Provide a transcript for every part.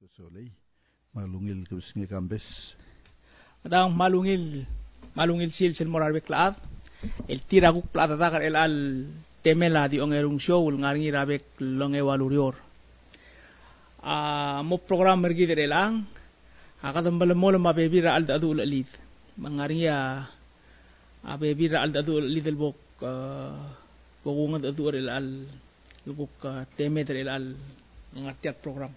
Soley malungil kusngi kambes Adang malungil sil moral beklaat el tira kuk plata takar el al temela di ongerung show ngaringi rabek longe walurior mo program mergi de lang akadam balamol ma bebira al dadu lid mangaringi a bebira al dadu lid el bok bogungan dadu el al bok teme el al ngartiak program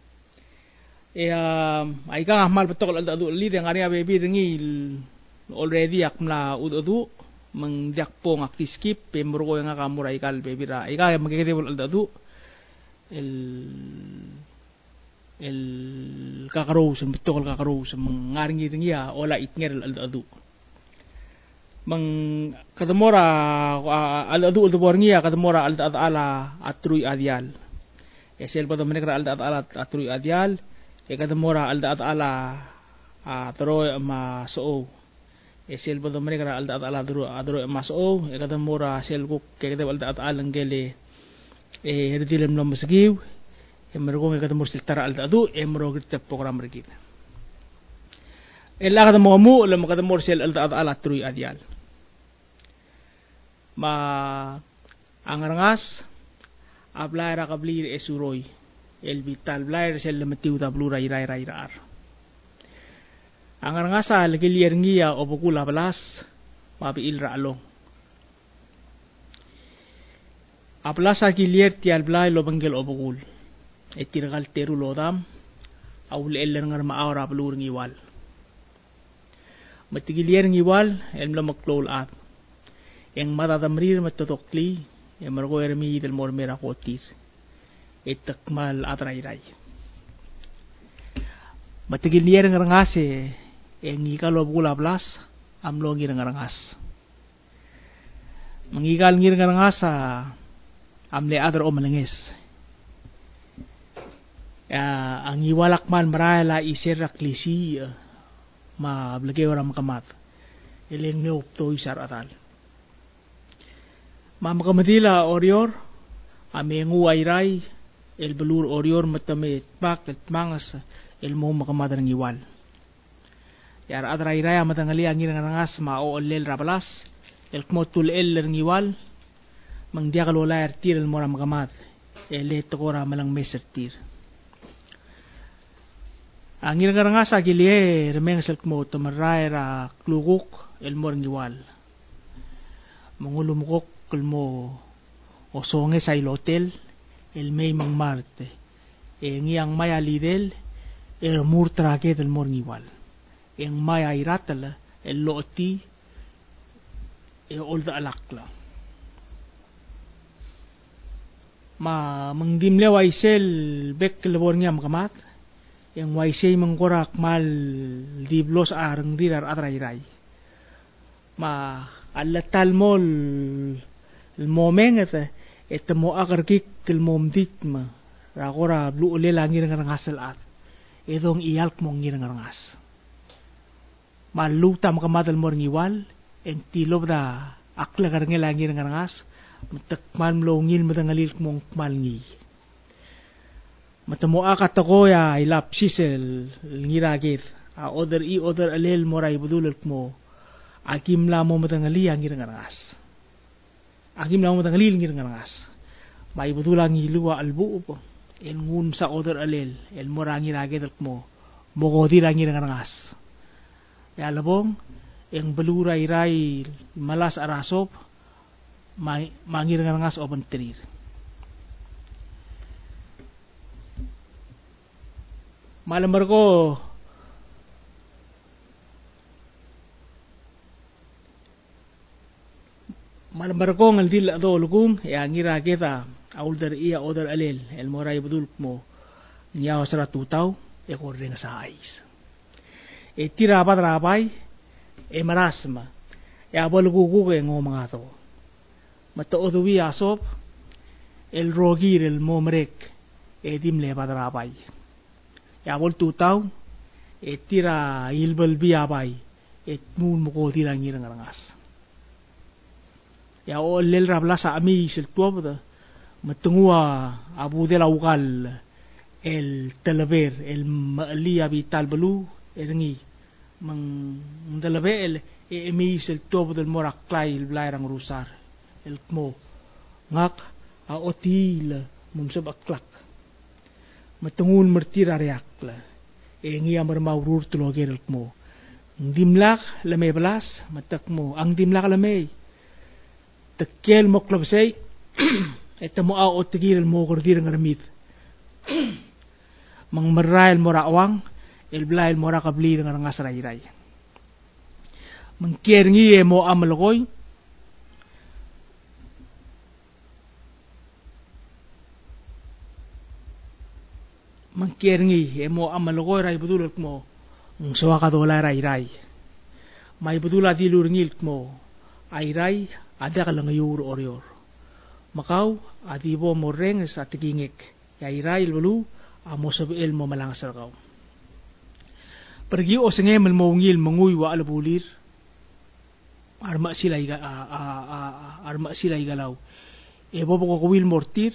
ay ka amal betul al dadu lid yang ngaringi bebi ringi already akmla udu mengdiak pong akti skip pemro yang akamurai kal bebira ika magigete al dadu el kakarous betul kakarous mengaringi ringia ola itnger al dadu meng kadamora al dadu borngia kadamora al dadu ala atrui adial esel pada menekra al dadu ala atrui adial kadamora al dadu ala atro ma so esel pada mereka al dadu ala adro maso kadamora sel kuk kede al dadu ala ngele herdilem no mesgiu emergo kadamor siltara al dadu emro git program mergi ella kadamo lam kadamor sel al dadu ala trui adial ma angarngas ablay ra kablir esuroy el vital blair sel lemetiu da blura ira ar angarngas al gilier ngia obokula belas mabi ilra along aplas gilier tial blay lo bangel obokul etirgal teru lodam aul eller ngar ma awra blur ngiwal matigilier ngiwal el maklol at yang mata tamrir matotokli yang mergo ermi del mor mera kotis etakmal atrairai matigil nier ngarangase yang ikalo bula blas amlo ngir ngarangas mangikal ngir ngarangasa amle adar omalenges ang iwalak man marala iserak lisi ma blage orang makamat eleng neop to isar atal Mama kamadila orior amengu airai el belur orior matame bak el mangas el mo makamadar ngiwal yar adrai raya matangali angir ngangas ma o lel rabalas el kmotul el ngiwal mangdia kalola ertir el mora makamad el tokora malang mesertir angir ngangas agilie remeng sel kmot marai ra kluguk el mor ngiwal mangulumukok kulmo osonge sa hotel el may mang marte ngiyang maya lidel el murtra ke del morngiwal en maya iratal el loti olda alakla ma mangdimle waisel bek lebor ngiyam kamat en waisel mangkorak mal diblos arang dirar atrairai ma alatal mol el momeng et mo agar kik el mom dit ma rakora blu le langir ngarngas at edong ialk mong ngir ngarngas malu tam kamadal mor ngiwal en tilob da akla garnge langir ngarngas matak man mlongil madangalil mong malngi matamo akatako ya ilap sisel ngiragit a order alel morai budul mo akim la mo madangali ngir ngarngas Agim lang matangalil ngir ngarngas may butulang ilua albu po el ngun sa order alel el morangi raget mo mogodi lang ngir ngarngas ya labong yang belura irai malas arasop mangir ngarngas open trir malambar ko malambar ko ngal dil do lugum ya ngira kita aulder iya order alel el moray budul mo nyaw sara tutaw e ko ring sa ais e tira patrapay e marasma ya bolgugu e ngomanga to mato oduwi asop el rogir el momrek e dimle patrapay ya bol tutaw e tira ilbal biabay et mun mo ko tira ngira ngangas ya o lel rabla sa ami sil tuwa matungua abu de la ukal el talaver el maali abital balu erengi mang talaver el emis el tobo del moraklay el blairang rusar el mo ngak a otil mumsab aklak matungun mertir ariakla engi amar maurur tuloger el mo dimlak lame belas matak mo ang dimlak lame tekel moklab say etamo a otigir el mo gordir ngaramit mang merai el morawang el blai el morakabli dengan ngasrai-rai mengkerngi mo amalgoy mengkerngi mo amalgoy rai betul mo sawaka dola rai mai betul adilur ngil mo ai ada kalang yur orior makau adibo moreng sa tigingek rai belu amo sabil mo malangasar kau pergi o sengem mo ngil mangui wa albulir arma silai galau e bobo ko wil mortir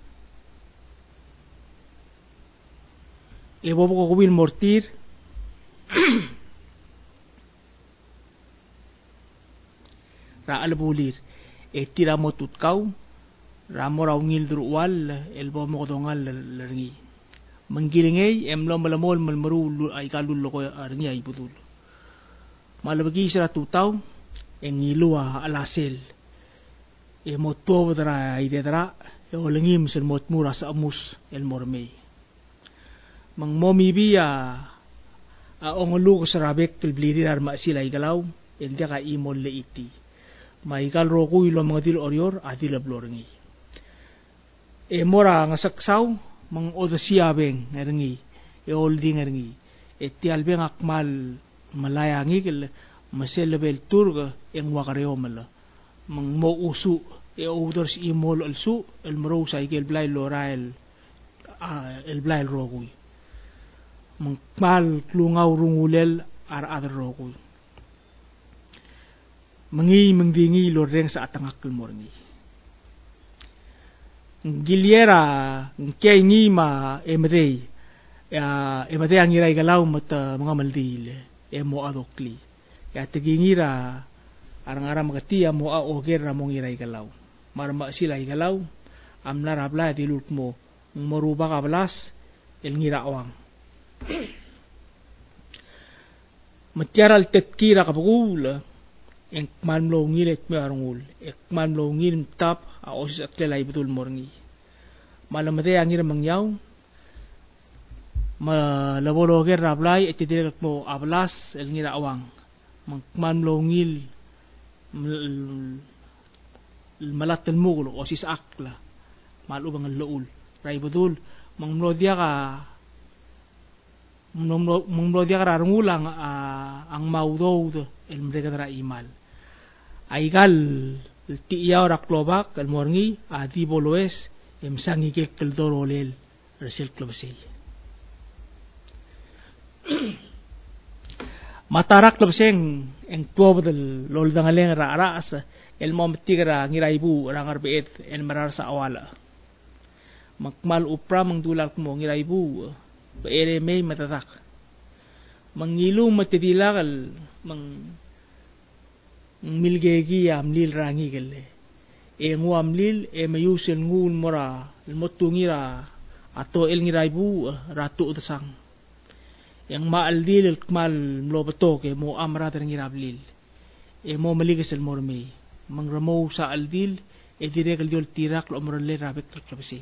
ra albulir e tira motut kau ramora ngil druwal el bomo dongal lergi menggilingay emlo malamol malmaru ay kalul ko arnya ay budul malabagi sira tutaw engilua alasel e motto dra ay dedra e olengim sel motmura sa amus el mormei mang momi biya a ongolu ko sarabek tel bliri arma sila igalaw el dia ka imol le iti mai kal roku ilo mga dil orior adila blorengi e mora nga saksaw mang odasia beng ngerengi e holding ngerengi e tial beng akmal malaya ngigel masel level turga en wakareo mala mang mo usu e odors imol alsu el maro sa igel blay lorael el blay rogui mang mal klungaw rungulel ar rogui mangi mangdingi loreng sa atangak kelmorngi giliera kay ngi ma emrei ang iray galaw mata mga maldil mo adokli ya tigingira arang-arang magati mo a oger ramong iray galaw marma sila igalaw amla rabla diluk mo maruba ka balas el ngirawang matyaral tetkira kabugul ekman lo ngilet me arungul ekman lo ngil tap a osis aklelay betul morngi malamade angir mangyaw malabologer rablay etidirek mo ablas el ngira awang mangman lo ngil malat el muglo osis akla malubang el loul ray betul mangmlodia ka rarungulang ang maudod el mrega dra imal aigal tiyaw raklobak el morngi adi boloes emsangi ke kel dorolel resel klobsei matarak klobseng eng tuobdel lol dangaleng raras el momtigra ngiraibu rangar beet el marar sa awala makmal upra mangdulak mo ngiraibu beere may matatak mangilung matidilakal milgegi amlil rangi gele e nguamlil e mayusel ngul mora motungira ato el ngiraibu ratu utasang yang maaldil el kmal mlobato ke mo amra der ngirablil e mo maligas el mormi mangramo sa aldil e direk el diol tirak lo morle rabek klabsi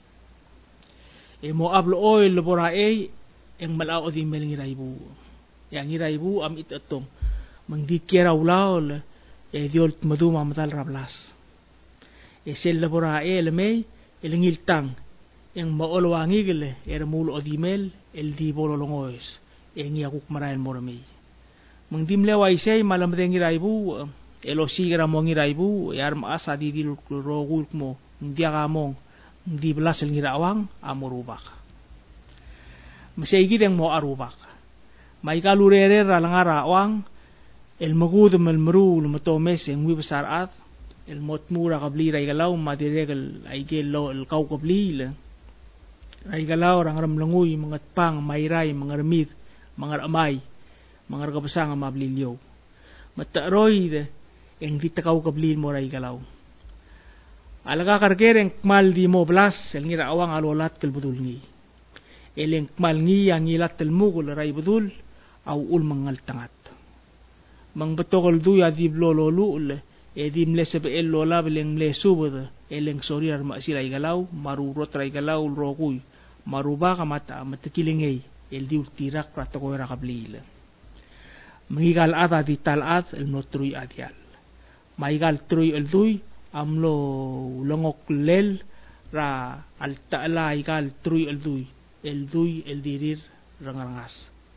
e mo ablo oil borae yang malao di mel ngiraibu yang ngiraibu am itatong mangdikira ulaol e diol maduma matal rablas e sel borae el mei el ngiltang yang maolwangi gele er mulo odimel el di bololongoes e ngiakuk marael mormi mangdimle waisay malam de ngiraibu el osigra mo ngiraibu yar maasa di dil rogul mo ndiagamong di belas el ngirawang amurubak masaygi deng mo arubak may kalurere ralangara awang el magudum el marul matomes en wi besar at el motmura kabli ray galaw madiregal ay gelo el kau kabli Ray galaw rang ramlangoy mga pang mayray mga remit mga amay mga kabasang mablilyo. Mataroy eng di takaw kablin mo ray galaw. Alaga kargereng kmal di mo blas el ngira awang alolat kel betul ngi. Eleng kmal ngi yang ilat tel mugul ray betul au ul mangal tangat. Mang betokol du ya di blololu ul di mlese be el lola beleng mlesu bud eleng sori ar ma siray galaw marurot ray galaw rokuy maruba kamata matkilingay el di tirak ratoko ra kablil. Mangigal ata di talat el notruy adial. Maigal truy el duy amlo longok lel ra al ta'la igal truy el duy el dirir rangangas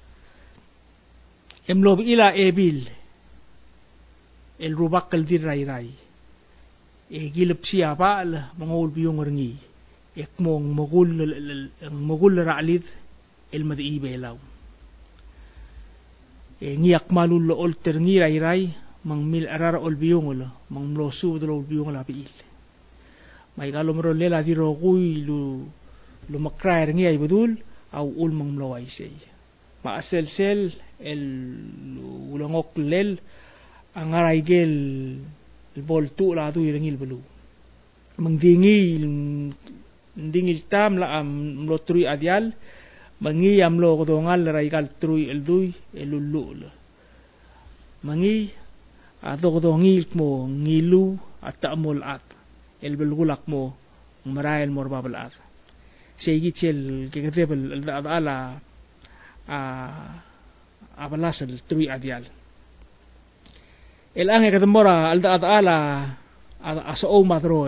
emlo ila ebil el rubak el dir ray ray e gilip siya pa al mangul biyong ngi ekmong mogul ra alid el madi belaw e ngiak malul ol ter ngi ray ray mang mil arara ol biyong ol mang mlosu dol biyong la bil may galom ro lela di ro kuy lu makray ngi ay budul au ul mang mlaway say ma sel el ulangok lel ang aray gel el bol tu la tu irangil belu mang dingil tam la am lotruy adial mangi am lo kodongal ray gal truy el duy el ulul mangi adogdongil mo ngilu at taamol at el belgulak mo marael morbabal at segitsel kekatebel ala abalas el truy adial el ange katemora al ala aso madro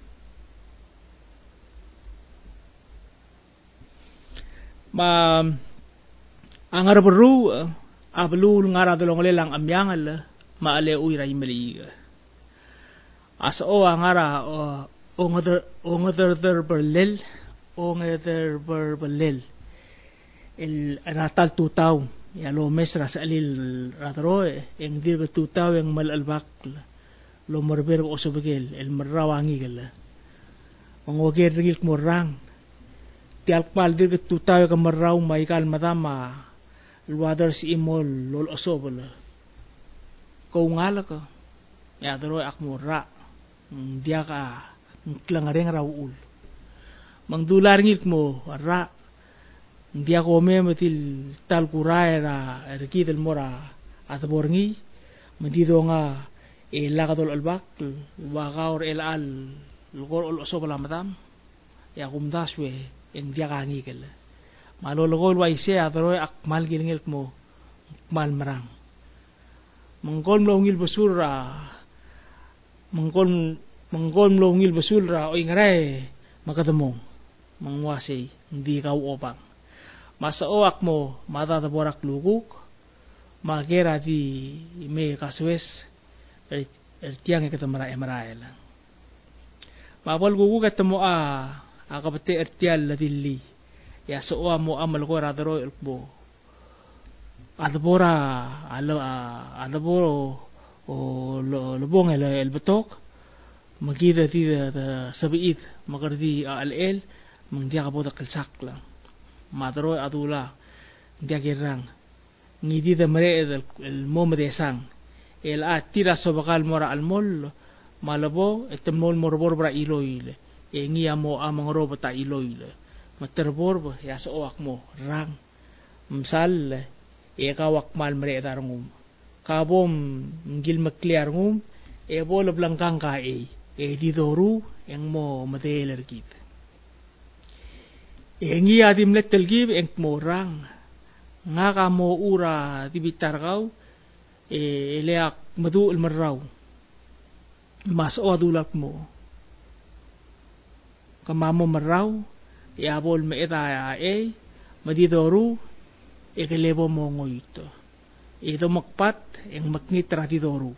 ma angar beru ablu ngara dolong lelang amyangal maale uy ray mali aso angara ongather berlel el natal tutaw ya lo mesra sa alil ratro eng dir tutaw eng mal albak lo morber o sobegel el marrawangi gel mangoger rigil morang tial pal dir tutaw ka marraw maikal madama luadar si imol lol osobel ko ngala ko ya daro ak murra dia ka nglangareng raul mang dular ngit mo ra dia ko memetil tal kurai ra erkit el mora at borngi mendido nga lakadol albak wa gaur el al lugor ol osobala madam ya kumdaswe en dia ka ngigel malologol wa ise adro ak mal gilingel mo mal marang mengkol mlongil basura mengkol mlongil basura o ingray makademo mangwasi hindi ka upang masaoak mo matataborak luguk magera di me kaswes tiang ikatamara emarael mapol gugu katamo akabate ertial ladilli ya soa mo amal ko radaro elbo adabora adaboro o lobong el betok magida ti sabiit magardi al mangdia ka bodak kelsak lang madro adula dia gerang ngidi de mere el mom de sang el atira sobakal mora al mol malabo etemol morbor bra iloile e ngi amo amang robota iloile materbor ya soak mo rang msal e kawak mal mere darngum kabom ngil makliar ngum e bol blangkang ka e didoru eng mo mateler kit engi adim letel gib eng morang nga ka mo ura tibitar kau leak madu el marraw mas o adulak mo kamamo marraw bol me eta madidoru kelebo mo ngoyto ito makpat eng maknitra didoru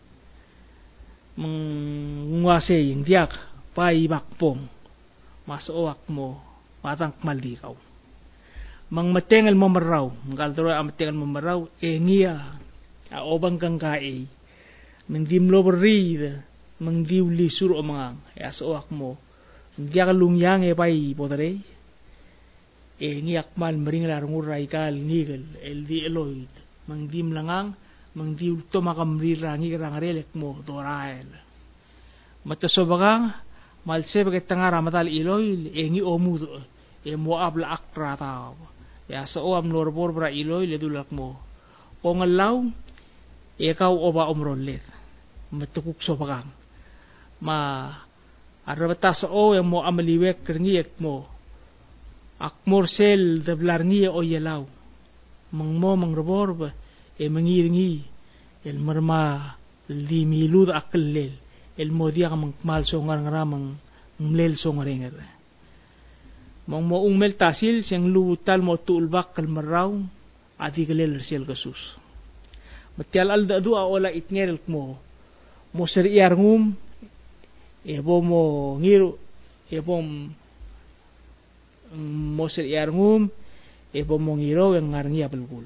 mengwase eng diak pai bakpong mas oak mo patang maldikaw mang matengel mo maraw ngaltoro am matengel mo maraw ngia obang kang kai mang dimlo berid mang diuli sur o mga yasoak mo dia kalungyang pai podare ngi akmal maringlar ngurai kal ngigel el di eloid mang dim langang mang di to makamri rangi rangarelek mo dorael mata sobagang malse baget tangara matal iloil ngi omud mo abla akra ta ya sa o am lor bor bra iloil le dulak mo o ngalaw kau oba omrolet matukuk sobagang ma arabata sa o yang mo amaliwek ngiek mo akmor sel de blarngi o yelaw mangmo mangrobor ba mangiringi el marma li milud akellel el modia mangmal songar ngaramang mlel songarenger mangmo ungmel tasil sing lutal mo tulbak kal maraw adi kelel sel kasus matial al dadu ola itngel mo seriar ngum ebo mo ngiru ebo moser iarngum pomongiro yang ngarngi apelkul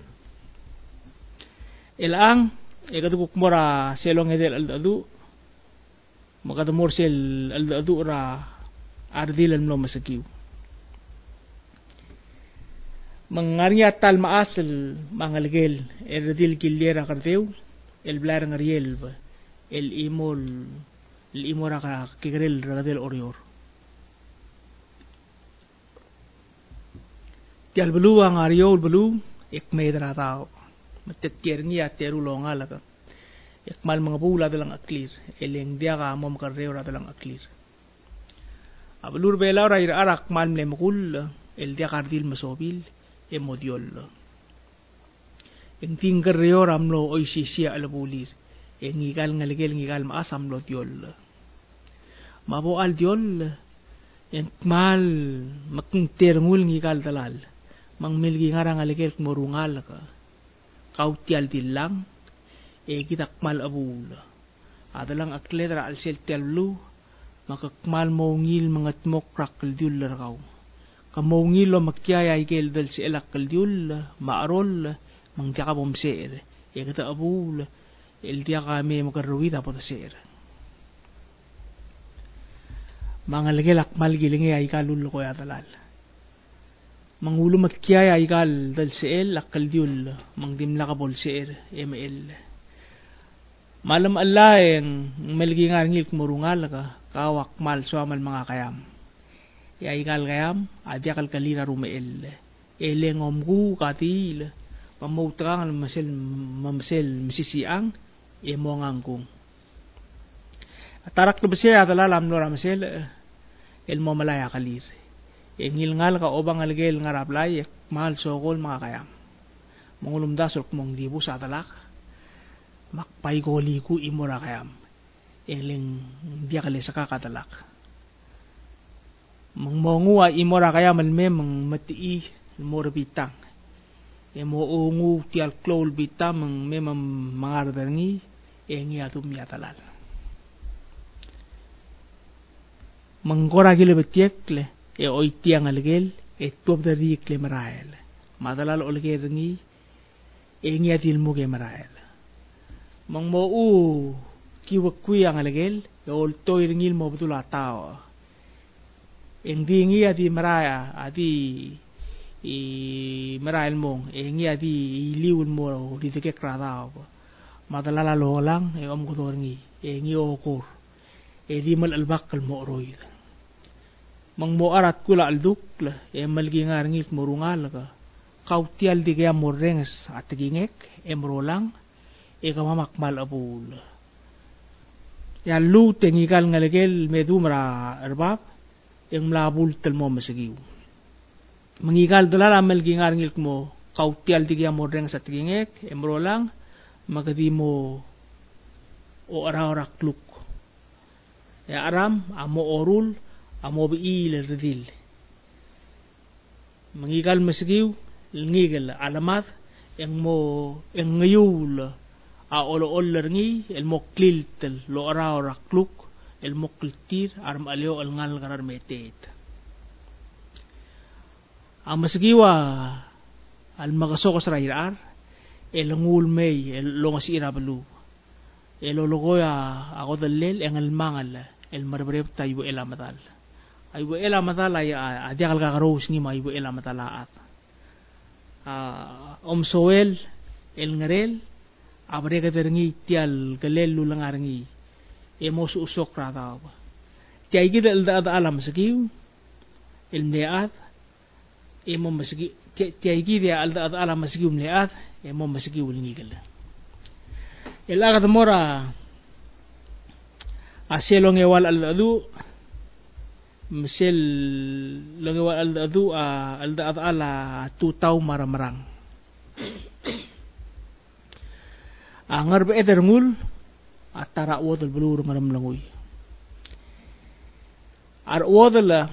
elang kadukuk mora selong edel aldadu makadumor sel aldadu ra ardilan lo masakiw mangarngi atal maasel mangalgel erdil gilera kartew el blar ngariel el imora ka kigrel radel orior tial belu ang ariol belu ek medra tao matet kerngi ateru longa laka ek mal mga bula dalang aklir eleng dia ka mom karreo dalang aklir abelur bela ra arak mal mle mukul el dia kardil masobil emodiol eng tingker reo ramlo oisisia alabulir engigal ngaligel ngigal maasam lo diol mabo al diol en mal making terngul ngigal dalal mang milgi ngarang alikel morungal ka kautial dilang kitakmal abul adalang akletra alsel tellu makakmal mongil mangat mokrak kaldiul rakaw kamongil lo makyaya ikel dal si elak kaldiul maarol mang tiaka bomser kita abul el tiaka me makarruida potaser mangalgel akmal gilingi ay kalul ko yatalal mangulu makyaya ikal dal seel akal diul mangdim lakabol seer ml malam alaeng melgi ngil kumurungal ka kawak mal suamal mga kayam ya ikal kayam adya kal kalira rumeel eleng omgu katil pamautrang mamsel misisiang mongang tarak na basya atala lamno ramsel el momalaya kalir ngil ngal ka obang algel ngaraplay mahal sokol mga kayam mangulum dasok mong dibu sa talak makpay goli ku imura kayam eleng dia kali sa kakatalak mangmongu imura kayam alme mang matii mora bitang mo ungu tial klol bitang mang memang mangardangi engi atum yatalal mangkora gile betiek le oitiang algel tuop dari kle marael madalal olge rengi engi atil muge marael mang mo kiwakui ang algel ol toy ringil mo betul atao engdingi adi maraya adi marael mong engi adi liun mo di tekek ratao madalal lolang om kotorngi engi okor di mal albak kal mo roid mang mo arat kula alduk la malgi ngarngit morungal ka kautial di kaya morengs at gingek emrolang kamamakmal abul ya lu tengikal ngalagel medumra erbab yang mlabul tel mo masagiw mangigal dalala malgi ngarngit mo kautial di kaya morengs at gingek emrolang magadi mo o ararak luk ya aram amo orul amo biil redil mangigal masgiw ngigal alamat yang ngayul olo lerni el moklil tel lo ara rakluk el mokltir aram alio al ngal garar metet ang masgiwa al magasokos rairar el ngul may el longas irabalu el ologoya ako dalel ang al mangal el marbreb tayo el amatal ay wa ela matala ya adiakal kakaros ni ma iwa ela matalaat Soel el ngarel abre ka terengi tial galel lulangarengi emos usok rata ba tiai kita ada alam sekiu el meat emo masiki tiai kita ada alam sekiu meat emo masiki ulingi gala el aga mora aselong ewal aladu mesel longewal aladu alda ala tutau maramarang angar be ederngul atara wodel belur ngaram langoy ar wodel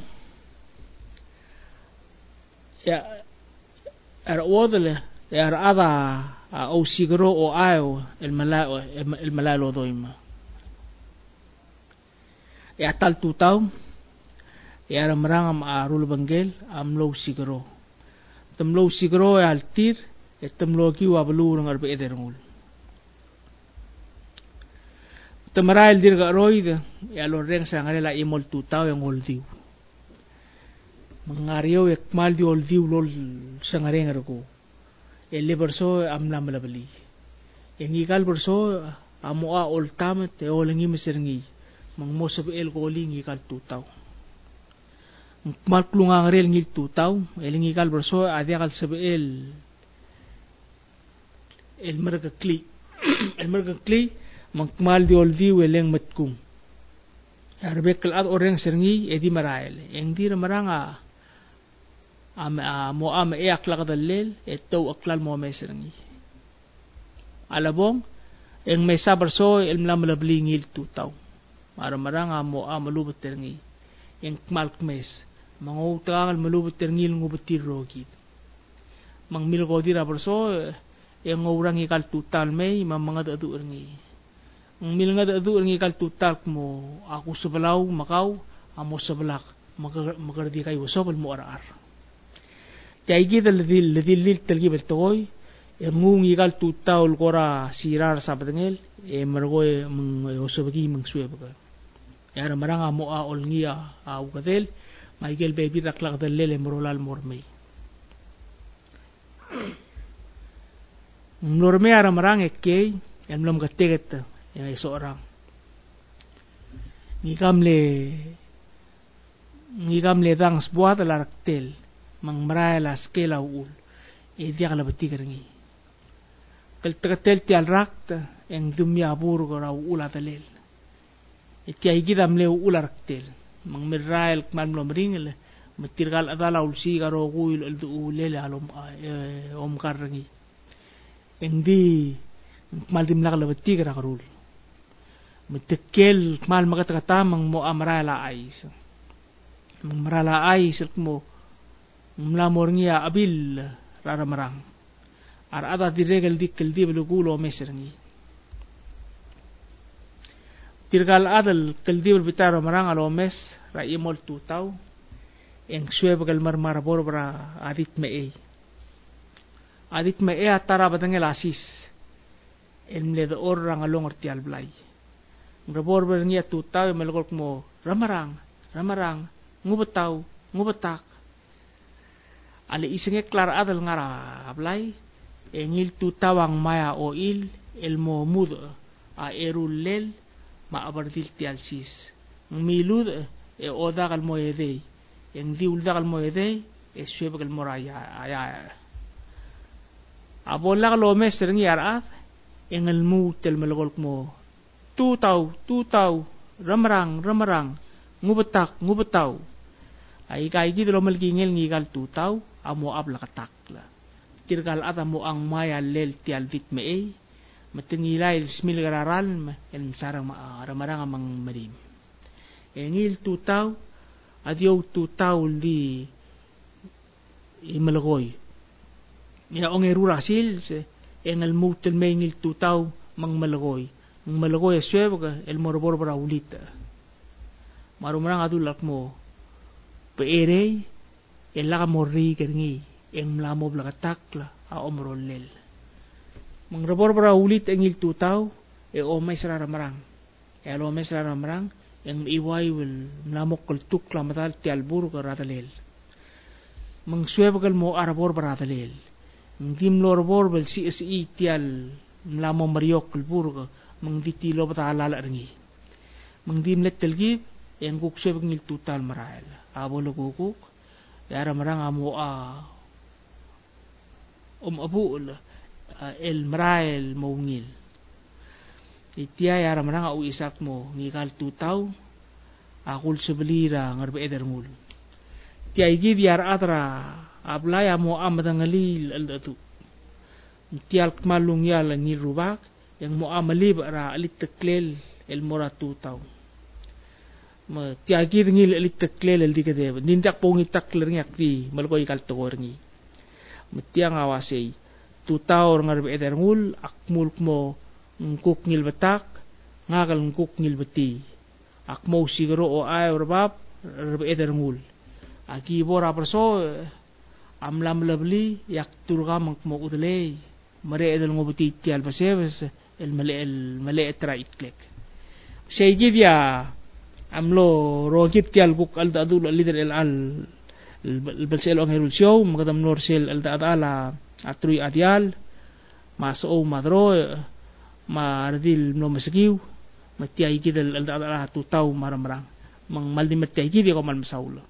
ya ar wodel ya ar ada o sigro o ayo el malalo doima ya tal tutau ya ramrang am arul bangel am low sigro temlo sigro altir temlo ki wa belur ngar be ederngul temarail dir ga roida ya lo reng sa ngare la imol tutau yang oldiu mangario ek mal di oldiu lol sa ngare ngar ko ele berso amla malabali yang ikal berso amoa oltam te olengi mesergi mangmosab el goling ikal tutau mal klunga ngare ngil tutau elingi ikal berso adia kal sebel el merga kli el merga kli mangmal di oldi weleng matkum arbekal ad oreng sergi edi marael eng dir maranga mo am e akla kadalel eto aklal mo mesergi alabong eng mesa berso el mlamla blingil tutau maranga mo am lubut tergi eng mal kmes mangutangal malubut terngil ngubutir rogi mangmil godira berso eng orang ikal tutal mei mamanga adu ergi mil nga adu ngi kal tutak mo aku sebelau makau amo sebelak magardi kay wasobal mo arar tay gida ledil telgi betoy ngungi kal tutaul kora sirar sabadengel margoy meng osobagi meng sueba yara maranga mo a olngia a ugadel maigel baby raklak dalele morolal mormei norme ara marang ekkey emlom gateget yang seorang ngikam le dang sebuah telarktel mang meraila skela ul dia kala betiker ngi kel tekel tial rakt eng dumya bur gora ula telel ikai gidam le ularktel mang merail man lom ringel metirgal adala ulsi garo guil ulele alom om karngi eng di maldim lakala betiker akarul metekel mal makata mang mo amrala ais mang marala ais mo mlamor ngia abil rara marang ar ada diregal dikkel di belugulo meserni tirgal adal keldi bitaro marang alo mes ra imol tutau eng suebagal marmar borbra adit me atara batangel asis emle de orang along artial blai Rabor berniat tutau melokok mo ramarang ngubetak ale isenge klar adal ngara ablai engil tutawang maya oil elmo mud a erulel ma abardil tialsis milud oda kal moyede eng diul da kal moyede suebe kal moraya aya abola kal omes rengi arat engel mu tel melokok mo tutau ramarang ngubetau ai kai gi lo melgi ngel ngi gal tutau amo abla katakla tirgal ata mo ang maya lel tial dit me metengi lail smil gararal en sarang ramarang amang marim engil tutau adio tutau di imelgoy ina ongerura sil engel mutel mengil tutau mang melgoy malagoy suebe el morbor para ulita marumrang adulak mo peere el laga morri kerngi en mlamo blakatakla a omrolel mangrabor para ulit engil tutau o mesra ramarang yang iway wil namok kal tukla matal tial bur ka ratalel mang suebal mo arabor baratalel dim lor bor bel si tial mlamo mariok kal bur ka mang diti lo batala ringi mang dim letel gi yang kuk suebal ngil tutal marael abolo kukuk yara marang amo abu el marael mo ngil itia yara marang au isak mo ngigal tutau akul sebelira ngarbe eder ngul tia igi biar atra ablaya mo amadangali aldatu tial malung yal ni rubak yang mo amali bara alit teklel el mora tutau ma tia igi ngil alit teklel el dikade nindak pongi takler ngak di malko ikal togor ngi metiang awasei tutau ngarbe eder ngul akmul mo ngkuk ngil batak ngagal ngkuk ngil beti akmo siguro o ay orbab rebe eder ngul aki bora perso amlam labli yak turga mangmo udle mare eder ngobeti tial basebes el male tra itlek seygi dia amlo rogit tial buk al dadul lider el al balsel ong herul show magadam norsel al dadala atrui adial maso madro mardil no masagiw matiay gidal al tutau maramrang mang maldi matiay gidi ko mal masaula